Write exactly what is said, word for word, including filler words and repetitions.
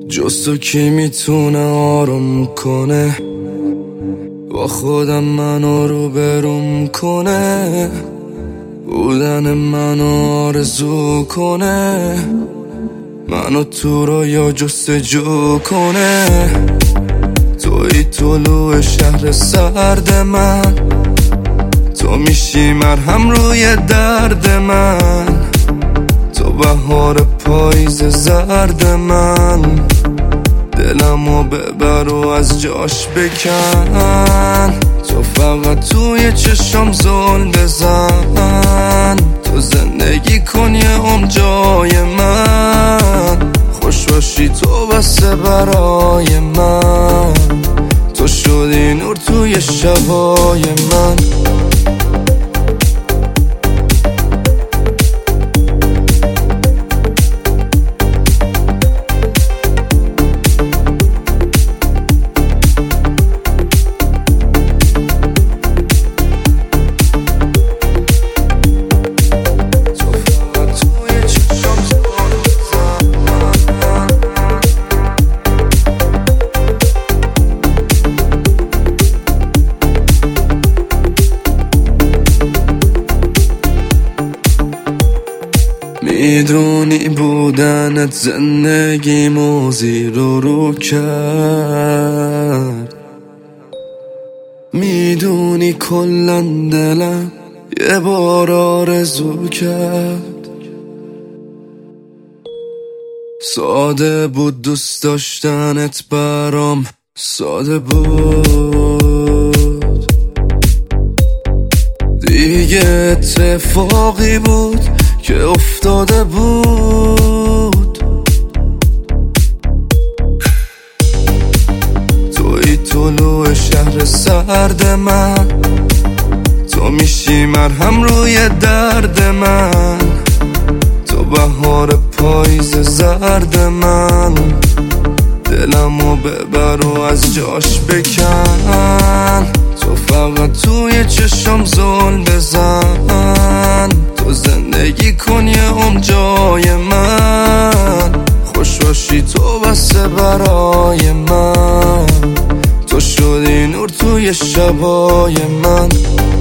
جز تو کی میتونه آروم کنه، با خودم منو روبروم کنه، بودن منو آرزو کنه، منو تو رو یا جستجو کنه. توی طلوع شهر سرد من، تو میشی مرهم روی درد من، تو بهار پاییز زرد من، دلمو ببر و از جاش بکن. تو فقط توی چشم زل بزن، تو زندگی کن یه عمر جای من، خوش باشی تو بسه برای من، تو شدی نور توی شبای من. میدونی بودنت زندگیمو زیر و رو کرد، میدونی کلن دلم یه بار آرزو کرد. ساده بود دوست داشتنت برام، ساده بود دیگه اتفاقی بود که افتاده بود. توی طلوع شهر سرد من، تو میشی مرهم روی درد من، تو بهار پاییز زرد من، دلمو ببر و از جاش بکن. تو فقط توی چشم زل بزن، تو زندگی کن یه عمر جای من، خوش باشی تو بسه برای من، تو شدی نور توی شبای من.